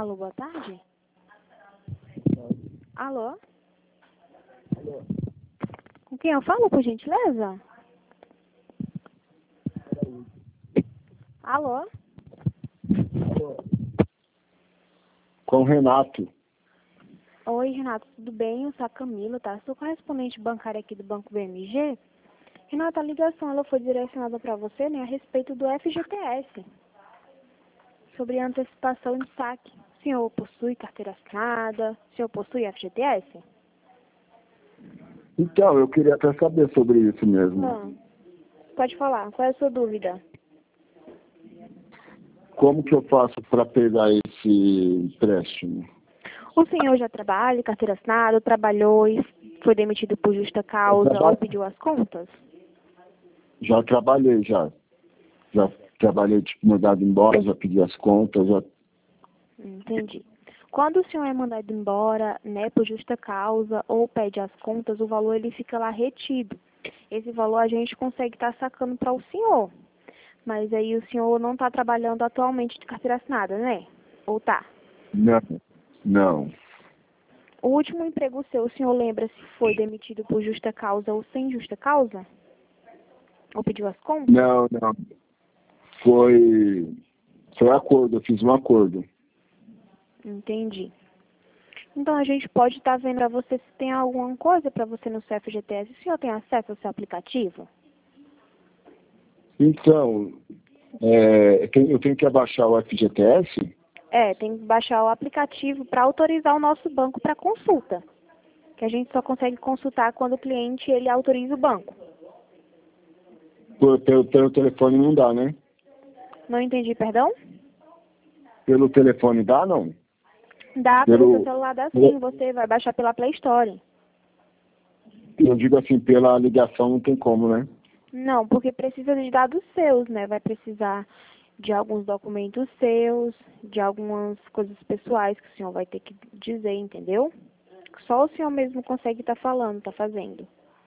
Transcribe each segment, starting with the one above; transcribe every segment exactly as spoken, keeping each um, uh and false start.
Alô, boa tarde? Alô? Alô? Com quem eu falo, por gentileza? Alô? Alô? Com o Renato. Oi, Renato, tudo bem? Eu sou a Camila, tá? Sou correspondente bancária aqui do Banco B M G. Renato, a ligação ela foi direcionada para você, né, a respeito do F G T S, sobre antecipação de saque. O senhor possui carteira assinada? O senhor possui F G T S? Então, eu queria até saber sobre isso mesmo. Não. Pode falar, qual é a sua dúvida? Como que eu faço para pegar esse empréstimo? O senhor já trabalha, carteira assinada, trabalhou e foi demitido por justa causa trabalho. ou pediu as contas? Já trabalhei, já. Já trabalhei, tipo, mandado embora, já pedi as contas, já... Entendi. Quando o senhor é mandado embora, né, por justa causa ou pede as contas, o valor ele fica lá retido. Esse valor a gente consegue estar sacando para o senhor. Mas aí o senhor não está trabalhando atualmente de carteira assinada, né? Ou tá? Não, não. O último emprego seu, o senhor lembra se foi demitido por justa causa ou sem justa causa? Ou pediu as contas? Não, não. Foi... Foi acordo, eu fiz um acordo. Entendi. Então a gente pode estar vendo para você se tem alguma coisa para você no seu F G T S. O senhor tem acesso ao seu aplicativo? Então, é, eu tenho eu tenho que abaixar o F G T S? É, tem que baixar o aplicativo para autorizar o nosso banco para consulta. Que a gente só consegue consultar quando o cliente ele autoriza o banco. Por, pelo, pelo telefone não dá, né? Não entendi, perdão? Pelo telefone dá, não? Dá, pelo, Pelo, seu celular dá sim, você vai baixar pela Play Store. eu digo assim, pela ligação não tem como, né? Não, porque precisa de dados seus, né? Vai precisar de alguns documentos seus, de algumas coisas pessoais que o senhor vai ter que dizer, entendeu? Só o senhor mesmo consegue estar falando, tá fazendo.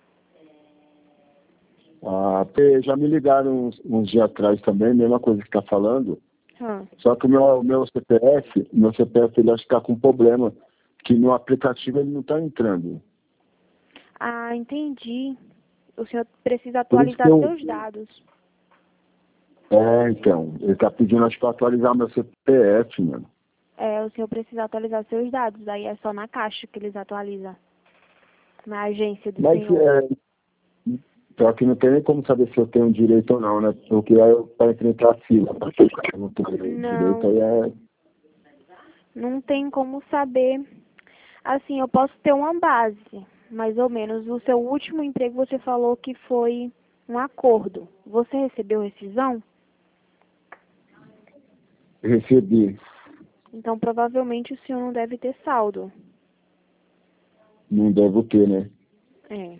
Ah, porque já me ligaram uns, uns dias atrás também, mesma coisa que está falando. Hum. Só que o meu, o meu C P F, meu C P F ele acho que está com problema, que no aplicativo ele não está entrando. Ah, entendi. O senhor precisa Por isso que atualizar eu... seus dados. É, então, ele está pedindo acho que para atualizar meu C P F, mano. É, o senhor precisa atualizar seus dados. Aí é só na Caixa que eles atualizam. Na agência do Mas senhor. é, só que não tem nem como saber se eu tenho direito ou não, né? Porque aí eu para enfrentar a fila. Eu não tenho direito, aí Não, é... não tem como saber. Assim, eu posso ter uma base, mais ou menos. O seu último emprego você falou que foi um acordo. Você recebeu rescisão? Recebi. Então, provavelmente o senhor não deve ter saldo. Não devo ter, né? É.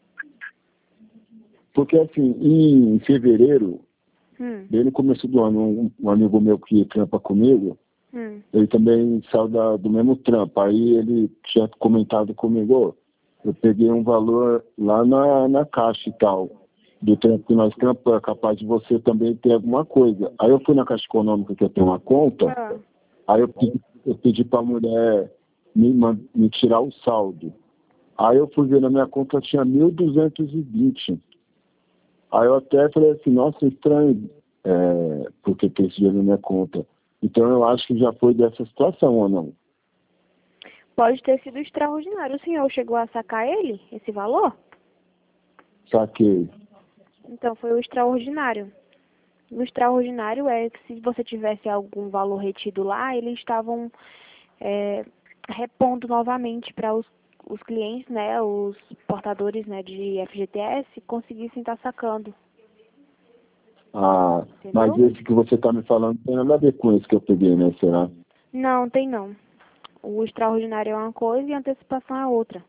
Porque assim, em fevereiro, Hum, bem no começo do ano, um, um amigo meu que trampa comigo, hum. ele também saiu da, do mesmo trampo. Aí ele tinha comentado comigo, "Ô, eu peguei um valor lá na, na caixa e tal, do trampo que nós trampamos, é capaz de você também ter alguma coisa." Aí eu fui na Caixa Econômica que eu tenho uma conta, Ah, aí eu pedi, eu pedi para a mulher me, man- me tirar o saldo. Aí eu fui ver na minha conta, tinha mil duzentos e vinte. Aí eu até falei assim, nossa, estranho, é, porque tem esse dinheiro na minha conta. Então eu acho que já foi dessa situação ou não? pode ter sido extraordinário. O senhor chegou a sacar ele, esse valor? Saquei. Então, foi o extraordinário. O extraordinário é que se você tivesse algum valor retido lá, eles estavam é, repondo novamente para os, os clientes, né, os portadores, né, de F G T S, conseguissem estar sacando, Ah, mas entendeu? esse que você está me falando não tem nada a ver com esse que eu peguei, né? Será? Não, tem não. O extraordinário é uma coisa e a antecipação é outra.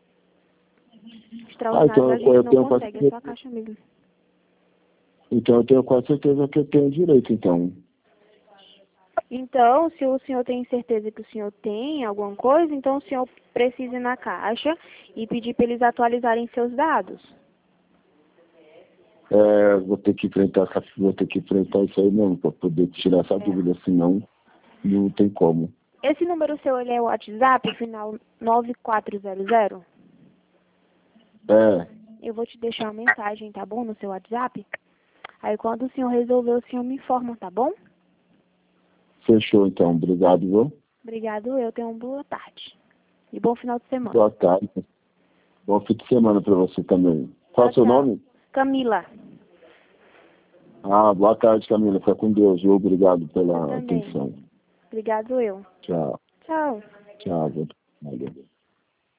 Ah, então Extraordinário a eu, gente eu não tenho quase consegue, é só a certeza. caixa mesmo. Então eu tenho quase certeza que eu tenho direito, então. Então, se o senhor tem certeza que o senhor tem alguma coisa, então o senhor precisa ir na caixa e pedir para eles atualizarem seus dados. É, vou ter que enfrentar essa, vou ter que enfrentar isso aí mesmo, para poder tirar essa É. dúvida, senão não tem como. Esse número seu, ele é o WhatsApp, final nove quatro zero zero? É, Eu vou te deixar uma mensagem, tá bom? No seu WhatsApp. Aí quando o senhor resolver, o senhor me informa, tá bom? fechou então. Obrigado, viu? Obrigado, eu tenho uma boa tarde. E bom final de semana. Boa tarde. Bom fim de semana para você também. Qual é o seu Tchau, tchau. nome? Camila. Ah, boa tarde, Camila. Fica com Deus, viu? Obrigado Você pela também. atenção. Obrigado, eu. Tchau. Tchau. Tchau. Valeu.